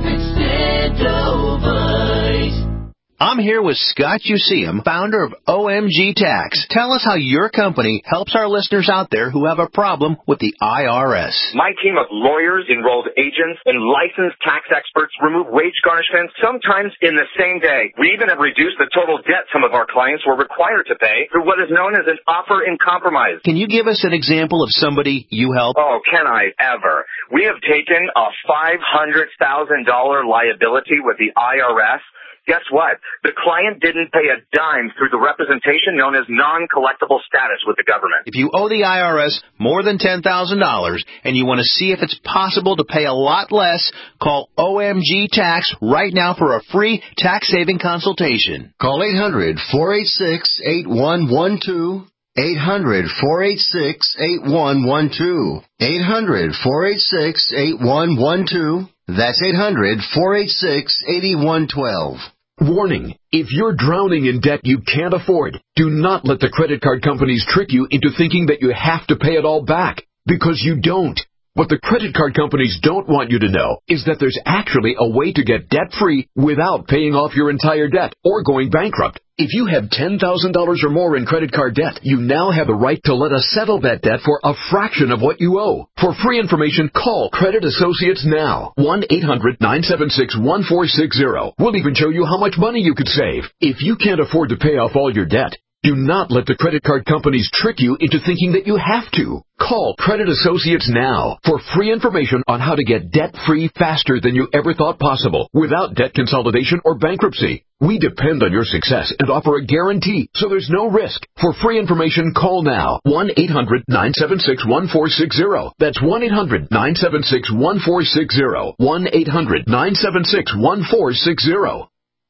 Extendovite. I'm here with Scott Useum, founder of O M G Tax. Tell us how your company helps our listeners out there who have a problem with the I R S. My team of lawyers, enrolled agents, and licensed tax experts remove wage garnishments sometimes in the same day. We even have reduced the total debt some of our clients were required to pay through what is known as an offer in compromise. Can you give us an example of somebody you help? Oh, can I ever? We have taken a five hundred thousand dollars liability with the I R S. Guess what? The client didn't pay a dime through the representation known as non-collectible status with the government. If you owe the I R S more than ten thousand dollars and you want to see if it's possible to pay a lot less, call O M G Tax right now for a free tax-saving consultation. Call eight hundred, four eight six, eight one one two. eight hundred, four eight six, eight one one two. eight hundred, four eight six, eight one one two. That's eight hundred, four eight six, eight one one two. Warning, if you're drowning in debt you can't afford, do not let the credit card companies trick you into thinking that you have to pay it all back, because you don't. What the credit card companies don't want you to know is that there's actually a way to get debt-free without paying off your entire debt or going bankrupt. If you have ten thousand dollars or more in credit card debt, you now have the right to let us settle that debt for a fraction of what you owe. For free information, call Credit Associates now. one eight hundred, nine seven six, one four six zero. We'll even show you how much money you could save. If you can't afford to pay off all your debt, do not let the credit card companies trick you into thinking that you have to. Call Credit Associates now for free information on how to get debt-free faster than you ever thought possible without debt consolidation or bankruptcy. We depend on your success and offer a guarantee, so there's no risk. For free information, call now. one eight hundred, nine seven six, one four six zero. That's one eight hundred, nine seven six, one four six zero. one eight hundred, nine seven six, one four six zero.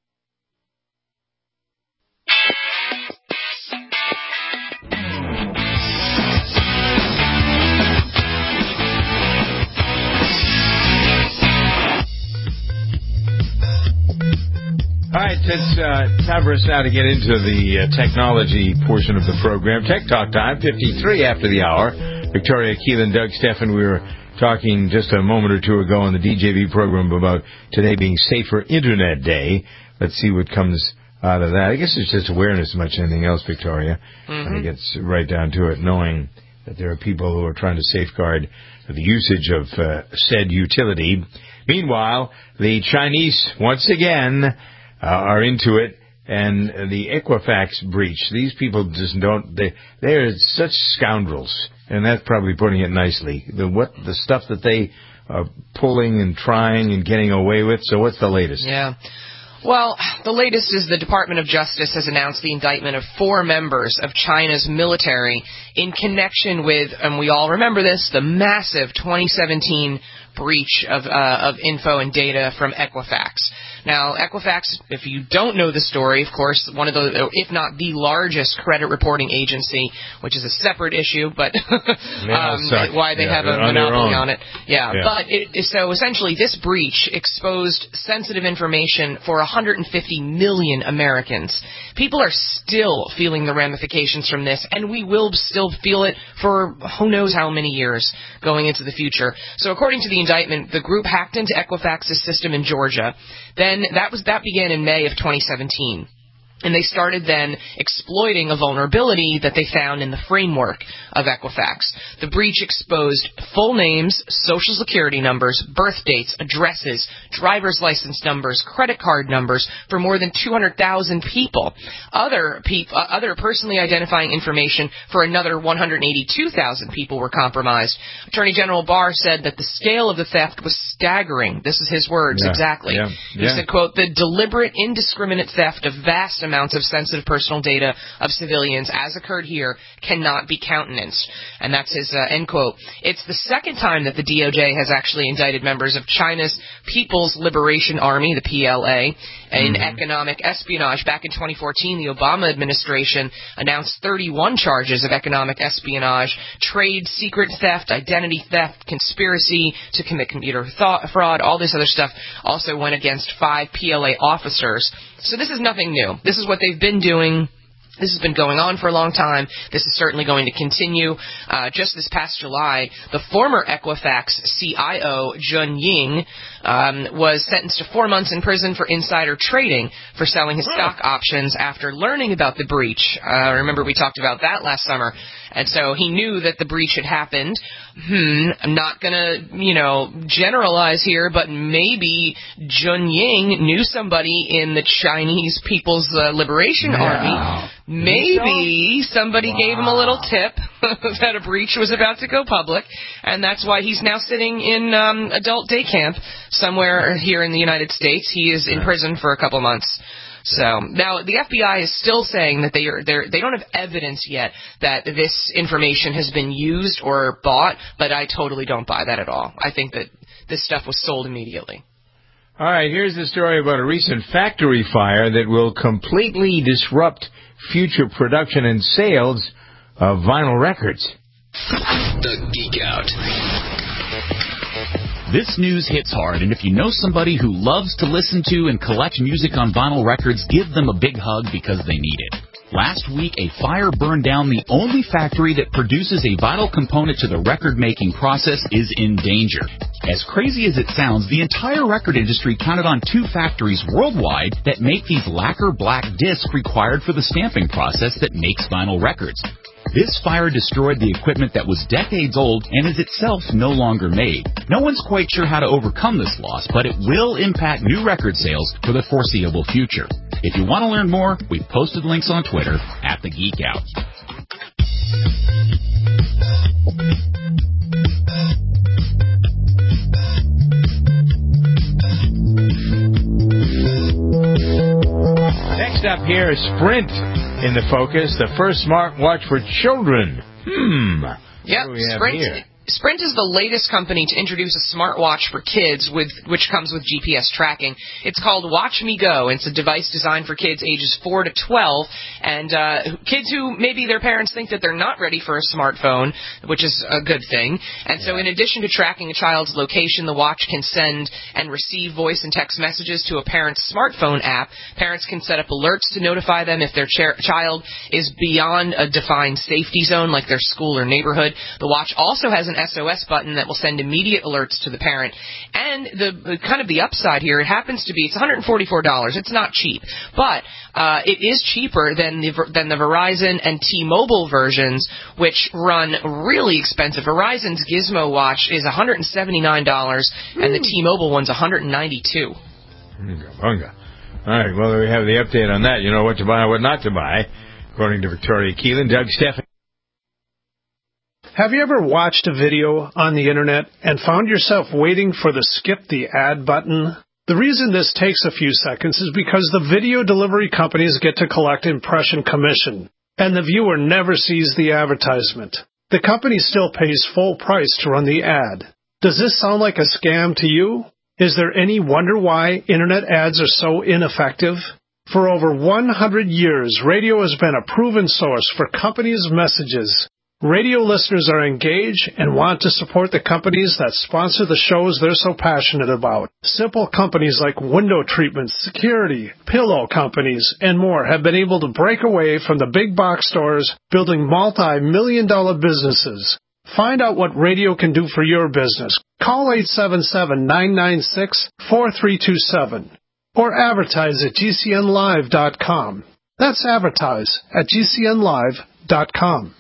All right, it's uh, time for us now to get into the uh, technology portion of the program. Tech Talk time, fifty-three after the hour. Victoria Keelan, Doug Steffen, we were talking just a moment or two ago on the D J V program about today being Safer Internet Day. Let's see what comes out of that. I guess it's just awareness as much as anything else, Victoria. Mm-hmm. When it gets right down to it, knowing that there are people who are trying to safeguard the usage of uh, said utility. Meanwhile, the Chinese, once again, Uh, are into it, and the Equifax breach. These people just don't, they, they're such scoundrels, and that's probably putting it nicely. The, what, the stuff that they are pulling and trying and getting away with. So what's the latest? Yeah. Well, the latest is the Department of Justice has announced the indictment of four members of China's military in connection with, and we all remember this, the massive twenty seventeen breach of, uh, of info and data from Equifax. Now, Equifax, if you don't know the story, of course, one of the, if not the largest credit reporting agency, which is a separate issue, but um, why they yeah, have a monopoly on it. Yeah, yeah. but it, so essentially this breach exposed sensitive information for one hundred fifty million Americans. People are still feeling the ramifications from this, and we will still feel it for who knows how many years going into the future. So according to the indictment, the group hacked into Equifax's system in Georgia. Then that was that began in May of twenty seventeen. And they started then exploiting a vulnerability that they found in the framework of Equifax. The breach exposed full names, social security numbers, birth dates, addresses, driver's license numbers, credit card numbers for more than two hundred thousand people. Other, peop- uh, other personally identifying information for another one hundred eighty-two thousand people were compromised. Attorney General Barr said that the scale of the theft was staggering. This is his words, yeah, exactly. Yeah, he yeah. said, quote, the deliberate, indiscriminate theft of vast amounts of sensitive personal data of civilians, as occurred here, cannot be countenanced. And that's his uh, end quote. It's the second time that the D O J has actually indicted members of China's People's Liberation Army, the P L A, in mm-hmm. economic espionage. Back in twenty fourteen, the Obama administration announced thirty-one charges of economic espionage, trade secret theft, identity theft, conspiracy to commit computer th- fraud, all this other stuff also went against five P L A officers. So this is nothing new. This is what they've been doing. This has been going on for a long time. This is certainly going to continue. Uh, just this past July, the former Equifax C I O, Jun Ying, um, was sentenced to four months in prison for insider trading for selling his stock options after learning about the breach. Uh, remember, we talked about that last summer. And so he knew that the breach had happened. Hmm, I'm not going to, you know, generalize here, but maybe Jun Ying knew somebody in the Chinese People's uh, Liberation yeah. Army. Maybe somebody wow. gave him a little tip that a breach was about to go public, and that's why he's now sitting in um, adult day camp somewhere here in the United States. He is in prison for a couple months. So now the F B I is still saying that they are they're, they don't have evidence yet that this information has been used or bought, but I totally don't buy that at all. I think that this stuff was sold immediately. All right, here's the story about a recent factory fire that will completely disrupt future production and sales of vinyl records. The Geek Out. This news hits hard, and if you know somebody who loves to listen to and collect music on vinyl records, give them a big hug because they need it. Last week, a fire burned down the only factory that produces a vital component to the record-making process is in danger. As crazy as it sounds, the entire record industry counted on two factories worldwide that make these lacquer black discs required for the stamping process that makes vinyl records. This fire destroyed the equipment that was decades old and is itself no longer made. No one's quite sure how to overcome this loss, but it will impact new record sales for the foreseeable future. If you want to learn more, we've posted links on Twitter at The Geek Out. Next up here is Sprint in the focus, the first smartwatch for children. Hmm. Yep, Sprint. Here? Sprint is the latest company to introduce a smartwatch for kids, with which comes with G P S tracking. It's called Watch Me Go. It's a device designed for kids ages four to twelve, and uh, kids who maybe their parents think that they're not ready for a smartphone, which is a good thing. And so in addition to tracking a child's location, the watch can send and receive voice and text messages to a parent's smartphone app. Parents can set up alerts to notify them if their ch- child is beyond a defined safety zone, like their school or neighborhood. The watch also has an S O S button that will send immediate alerts to the parent. And the, the kind of the upside here, it happens to be, it's one hundred forty-four dollars. It's not cheap. But uh, it is cheaper than the, than the Verizon and T-Mobile versions, which run really expensive. Verizon's Gizmo watch is one hundred seventy-nine dollars, Ooh. And the T-Mobile one's one hundred ninety-two dollars. Bunga. All right, well, we have the update on that. You know what to buy and what not to buy, according to Victoria Keelan. Doug Stephan. Have you ever watched a video on the internet and found yourself waiting for the skip the ad button? The reason this takes a few seconds is because the video delivery companies get to collect impression commission, and the viewer never sees the advertisement. The company still pays full price to run the ad. Does this sound like a scam to you? Is there any wonder why internet ads are so ineffective? For over one hundred years, radio has been a proven source for companies' messages. Radio listeners are engaged and want to support the companies that sponsor the shows they're so passionate about. Simple companies like window treatments, security, pillow companies, and more have been able to break away from the big box stores, building multi-million dollar businesses. Find out what radio can do for your business. Call eight seven seven, nine nine six, four three two seven or advertise at G C N live dot com. That's advertise at g c n live dot com.